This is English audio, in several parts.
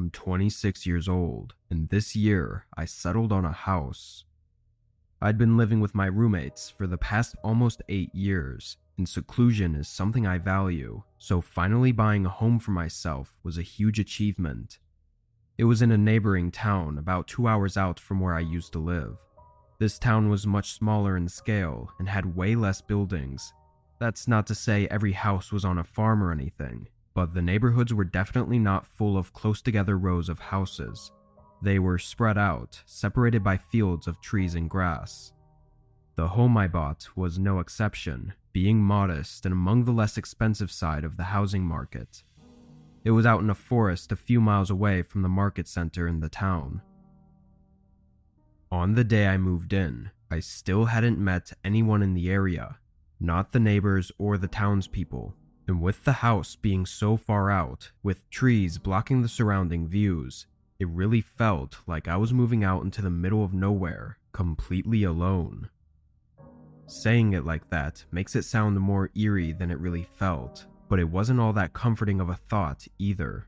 I'm 26 years old, and this year I settled on a house. I'd been living with my roommates for the past almost 8 years, and seclusion is something I value, so finally buying a home for myself was a huge achievement. It was in a neighboring town about 2 hours out from where I used to live. This town was much smaller in scale and had way less buildings. That's not to say every house was on a farm or anything, but the neighborhoods were definitely not full of close together rows of houses. They were spread out, separated by fields of trees and grass. The home I bought was no exception, being modest and among the less expensive side of the housing market. It was out in a forest a few miles away from the market center in the town. On the day I moved in, I still hadn't met anyone in the area, not the neighbors or the townspeople, and with the house being so far out, with trees blocking the surrounding views, it really felt like I was moving out into the middle of nowhere, completely alone. Saying it like that makes it sound more eerie than it really felt, but it wasn't all that comforting of a thought either.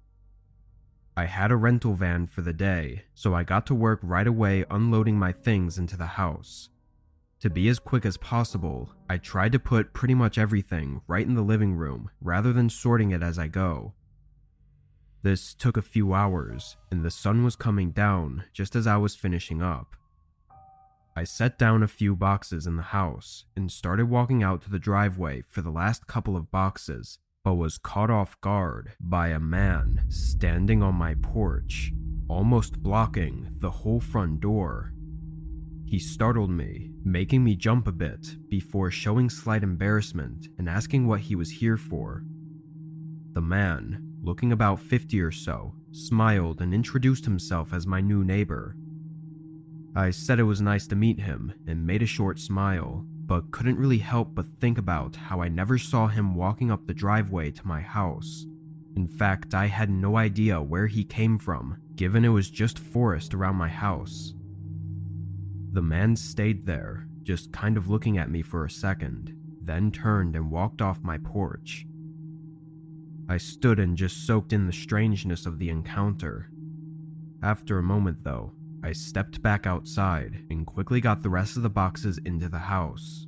I had a rental van for the day, so I got to work right away unloading my things into the house. To be as quick as possible, I tried to put pretty much everything right in the living room rather than sorting it as I go. This took a few hours, and the sun was coming down just as I was finishing up. I set down a few boxes in the house and started walking out to the driveway for the last couple of boxes, but was caught off guard by a man standing on my porch, almost blocking the whole front door. He startled me, making me jump a bit before showing slight embarrassment and asking what he was here for. The man, looking about 50 or so, smiled and introduced himself as my new neighbor. I said it was nice to meet him and made a short smile, but couldn't really help but think about how I never saw him walking up the driveway to my house. In fact, I had no idea where he came from, given it was just forest around my house. The man stayed there, just kind of looking at me for a second, then turned and walked off my porch. I stood and just soaked in the strangeness of the encounter. After a moment though, I stepped back outside and quickly got the rest of the boxes into the house.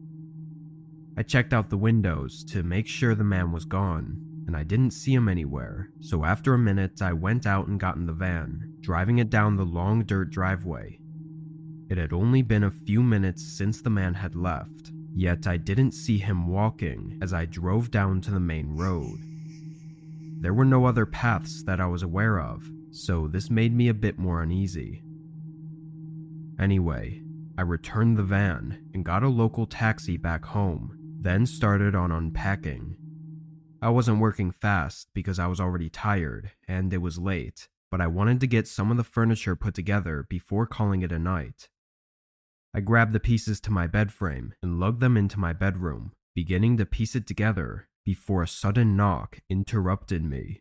I checked out the windows to make sure the man was gone, and I didn't see him anywhere, so after a minute I went out and got in the van, driving it down the long dirt driveway. It had only been a few minutes since the man had left, yet I didn't see him walking as I drove down to the main road. There were no other paths that I was aware of, so this made me a bit more uneasy. Anyway, I returned the van and got a local taxi back home, then started on unpacking. I wasn't working fast because I was already tired and it was late, but I wanted to get some of the furniture put together before calling it a night. I grabbed the pieces to my bed frame and lugged them into my bedroom, beginning to piece it together before a sudden knock interrupted me.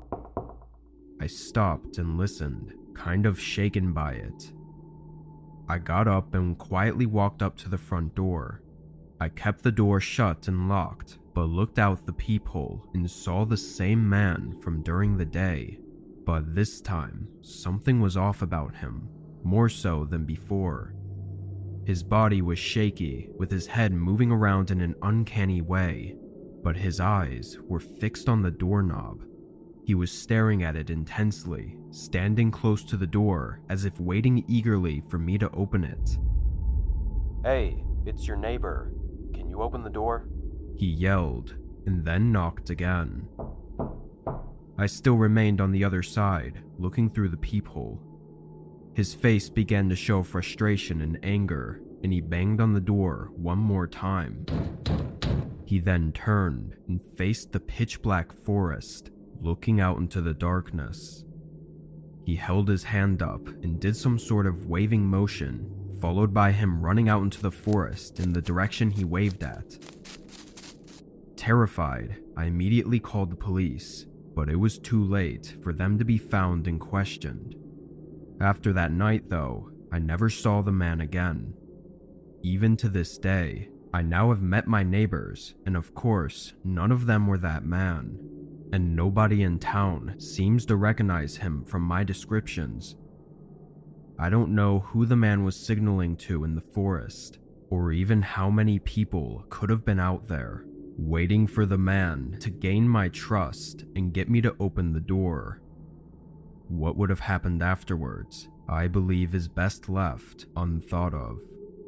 I stopped and listened, kind of shaken by it. I got up and quietly walked up to the front door. I kept the door shut and locked, but looked out the peephole and saw the same man from during the day. But this time, something was off about him, more so than before. His body was shaky, with his head moving around in an uncanny way, but his eyes were fixed on the doorknob. He was staring at it intensely, standing close to the door as if waiting eagerly for me to open it. "Hey, it's your neighbor. Can you open the door?" he yelled, and then knocked again. I still remained on the other side, looking through the peephole. His face began to show frustration and anger, and he banged on the door one more time. He then turned and faced the pitch-black forest, looking out into the darkness. He held his hand up and did some sort of waving motion, followed by him running out into the forest in the direction he waved at. Terrified, I immediately called the police, but it was too late for them to be found and questioned. After that night, though, I never saw the man again. Even to this day, I now have met my neighbors, and of course, none of them were that man. and nobody in town seems to recognize him from my descriptions. I don't know who the man was signaling to in the forest, or even how many people could have been out there, waiting for the man to gain my trust and get me to open the door. What would have happened afterwards, I believe, is best left unthought of.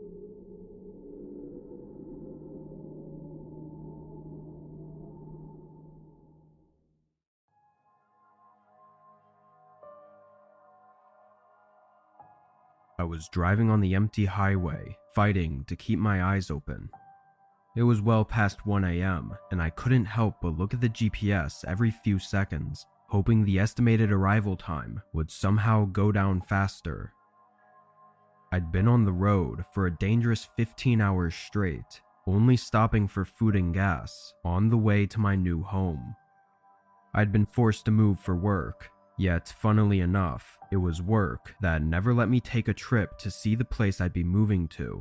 I was driving on the empty highway, fighting to keep my eyes open. It was well past 1 a.m., and I couldn't help but look at the GPS every few seconds, hoping the estimated arrival time would somehow go down faster. I'd been on the road for a dangerous 15 hours straight, only stopping for food and gas on the way to my new home. I'd been forced to move for work, yet funnily enough, it was work that never let me take a trip to see the place I'd be moving to.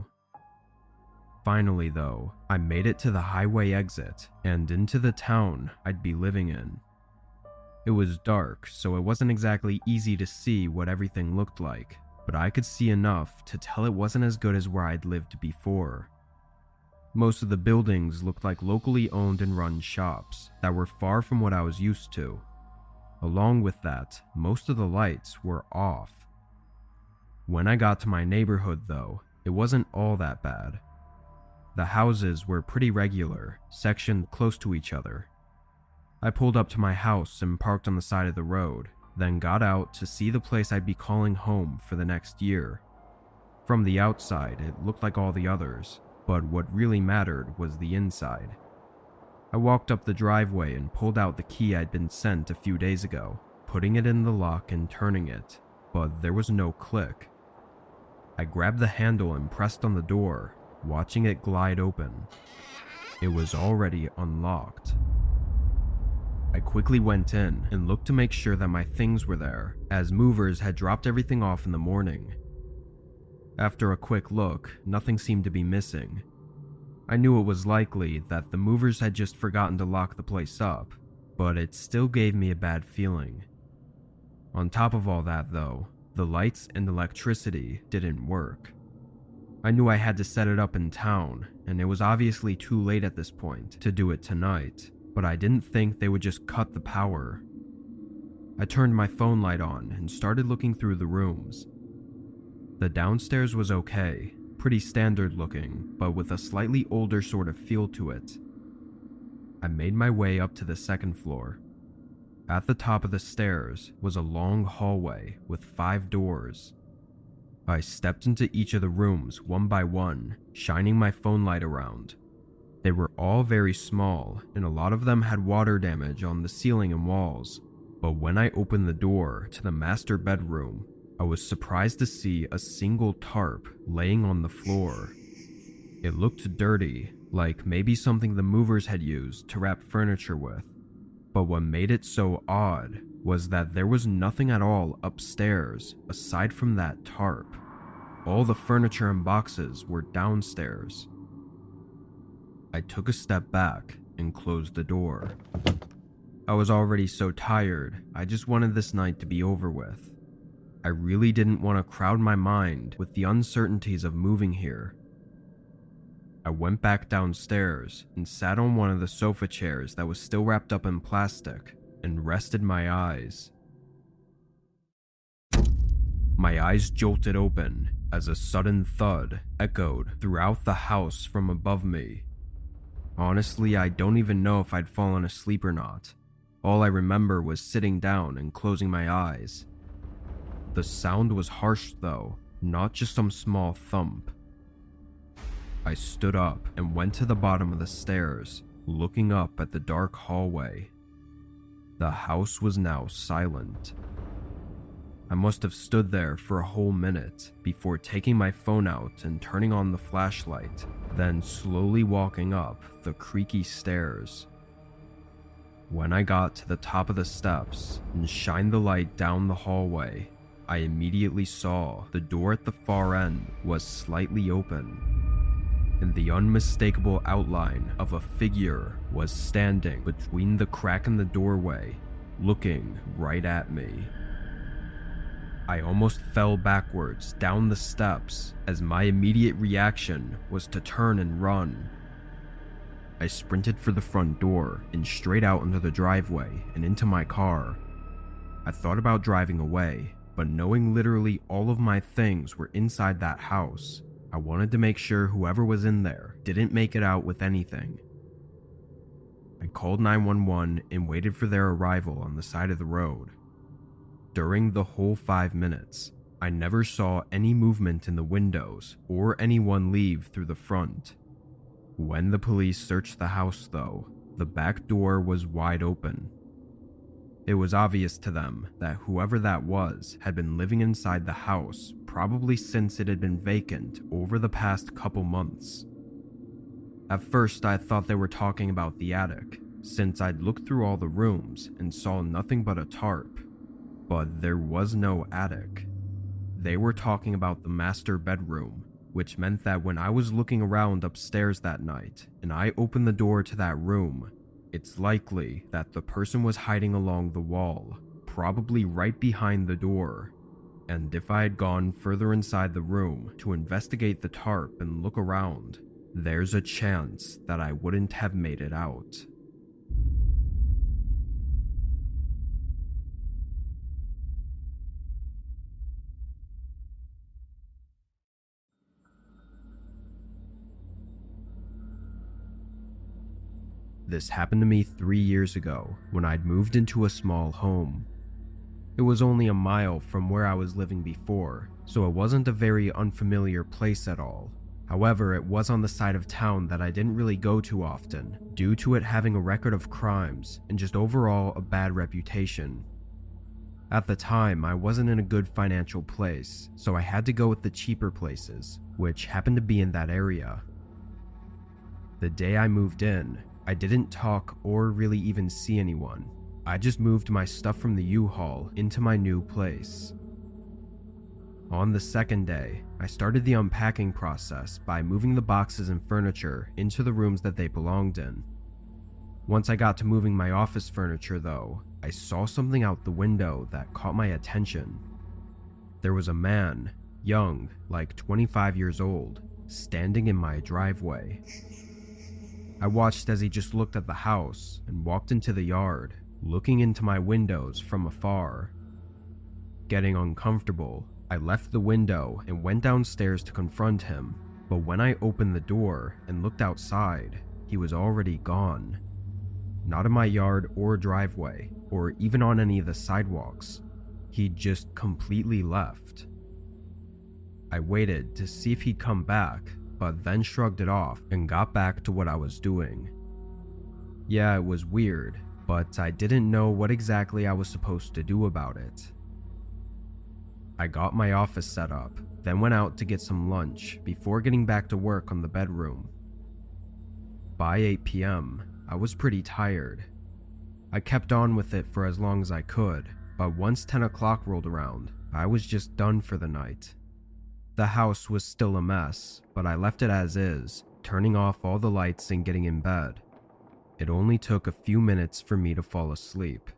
Finally though, I made it to the highway exit and into the town I'd be living in. It was dark, so it wasn't exactly easy to see what everything looked like, but I could see enough to tell it wasn't as good as where I'd lived before. Most of the buildings looked like locally owned and run shops that were far from what I was used to. Along with that, most of the lights were off. When I got to my neighborhood though, it wasn't all that bad. The houses were pretty regular, sectioned close to each other. I pulled up to my house and parked on the side of the road, then got out to see the place I'd be calling home for the next year. From the outside, it looked like all the others, but what really mattered was the inside. I walked up the driveway and pulled out the key I'd been sent a few days ago, putting it in the lock and turning it, but there was no click. I grabbed the handle and pressed on the door, watching it glide open. It was already unlocked. I quickly went in and looked to make sure that my things were there, as movers had dropped everything off in the morning. After a quick look, nothing seemed to be missing. I knew it was likely that the movers had just forgotten to lock the place up, but it still gave me a bad feeling. On top of all that though, the lights and electricity didn't work. I knew I had to set it up in town, and it was obviously too late at this point to do it tonight, but I didn't think they would just cut the power. I turned my phone light on and started looking through the rooms. The downstairs was okay, pretty standard looking, but with a slightly older sort of feel to it. I made my way up to the second floor. At the top of the stairs was a long hallway with 5 doors. I stepped into each of the rooms one by one, shining my phone light around. They were all very small, and a lot of them had water damage on the ceiling and walls, but when I opened the door to the master bedroom, I was surprised to see a single tarp laying on the floor. It looked dirty, like maybe something the movers had used to wrap furniture with, but what made it so odd was that there was nothing at all upstairs aside from that tarp. All the furniture and boxes were downstairs. I took a step back and closed the door. I was already so tired, I just wanted this night to be over with. I really didn't want to crowd my mind with the uncertainties of moving here. I went back downstairs and sat on one of the sofa chairs that was still wrapped up in plastic and rested my eyes. My eyes jolted open as a sudden thud echoed throughout the house from above me. Honestly, I don't even know if I'd fallen asleep or not. All I remember was sitting down and closing my eyes. The sound was harsh though, not just some small thump. I stood up and went to the bottom of the stairs, looking up at the dark hallway. The house was now silent. I must have stood there for a whole minute before taking my phone out and turning on the flashlight, then slowly walking up the creaky stairs. When I got to the top of the steps and shined the light down the hallway, I immediately saw the door at the far end was slightly open. and the unmistakable outline of a figure was standing between the crack in the doorway, looking right at me. I almost fell backwards down the steps as my immediate reaction was to turn and run. I sprinted for the front door and straight out into the driveway and into my car. I thought about driving away, but knowing literally all of my things were inside that house, I wanted to make sure whoever was in there didn't make it out with anything. I called 911 and waited for their arrival on the side of the road. During the whole 5 minutes, I never saw any movement in the windows or anyone leave through the front. When the police searched the house though, the back door was wide open. It was obvious to them that whoever that was had been living inside the house probably since it had been vacant over the past couple months. At first I thought they were talking about the attic, since I'd looked through all the rooms and saw nothing but a tarp, but there was no attic. They were talking about the master bedroom, which meant that when I was looking around upstairs that night and I opened the door to that room, it's likely that the person was hiding along the wall, probably right behind the door. And if I had gone further inside the room to investigate the tarp and look around, there's a chance that I wouldn't have made it out. This happened to me 3 years ago when I'd moved into a small home. It was only a mile from where I was living before, so it wasn't a very unfamiliar place at all. However, it was on the side of town that I didn't really go to often, due to it having a record of crimes and just overall a bad reputation. At the time, I wasn't in a good financial place, so I had to go with the cheaper places, which happened to be in that area. The day I moved in, I didn't talk or really even see anyone. I just moved my stuff from the U-Haul into my new place. On the second day, I started the unpacking process by moving the boxes and furniture into the rooms that they belonged in. Once I got to moving my office furniture though, I saw something out the window that caught my attention. There was a man, young, like 25 years old, standing in my driveway. I watched as he just looked at the house and walked into the yard, looking into my windows from afar. Getting uncomfortable, I left the window and went downstairs to confront him, but when I opened the door and looked outside, he was already gone. Not in my yard or driveway, or even on any of the sidewalks. He'd just completely left. I waited to see if he'd come back, but then shrugged it off and got back to what I was doing. Yeah, it was weird, but I didn't know what exactly I was supposed to do about it. I got my office set up, then went out to get some lunch before getting back to work on the bedroom. By 8 p.m., I was pretty tired. I kept on with it for as long as I could, but once 10 o'clock rolled around, I was just done for the night. The house was still a mess, but I left it as is, turning off all the lights and getting in bed. It only took a few minutes for me to fall asleep.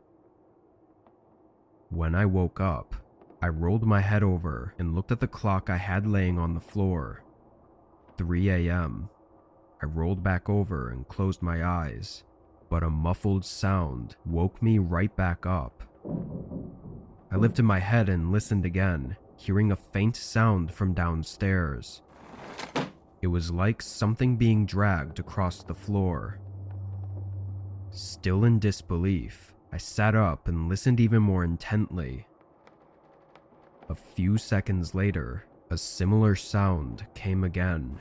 When I woke up, I rolled my head over and looked at the clock I had laying on the floor. 3 a.m. I rolled back over and closed my eyes, but a muffled sound woke me right back up. I lifted my head and listened again, hearing a faint sound from downstairs. It was like something being dragged across the floor. Still in disbelief, I sat up and listened even more intently. A few seconds later, a similar sound came again.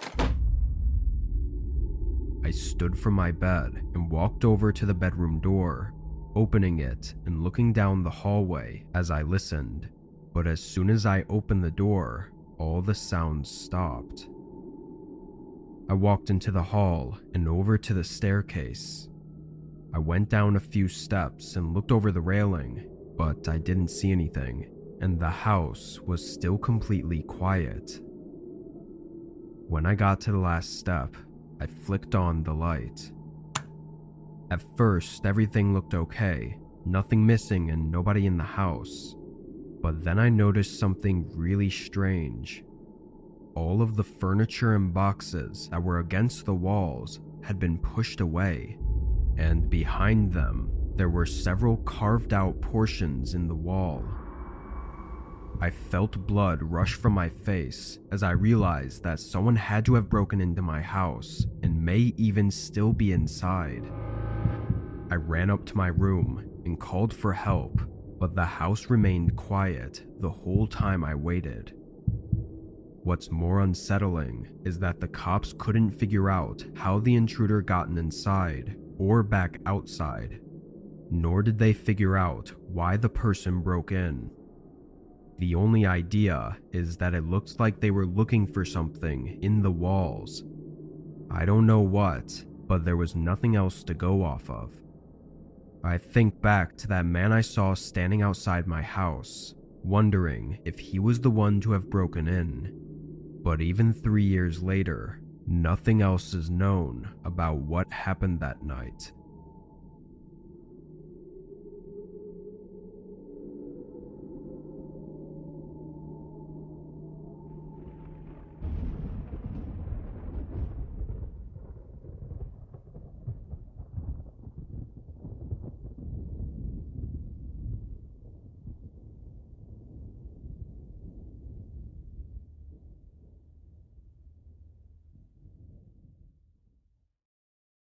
I stood from my bed and walked over to the bedroom door, opening it and looking down the hallway as I listened. But as soon as I opened the door, all the sounds stopped. I walked into the hall and over to the staircase. I went down a few steps and looked over the railing, but I didn't see anything, and the house was still completely quiet. When I got to the last step, I flicked on the light. At first, everything looked okay, nothing missing and nobody in the house. But then I noticed something really strange. All of the furniture and boxes that were against the walls had been pushed away, and behind them, there were several carved out portions in the wall. I felt blood rush from my face as I realized that someone had to have broken into my house and may even still be inside. I ran up to my room and called for help, but the house remained quiet the whole time I waited. What's more unsettling is that the cops couldn't figure out how the intruder gotten inside or back outside, nor did they figure out why the person broke in. The only idea is that it looks like they were looking for something in the walls. I don't know what, but there was nothing else to go off of. I think back to that man I saw standing outside my house, wondering if he was the one to have broken in. But even 3 years later, nothing else is known about what happened that night.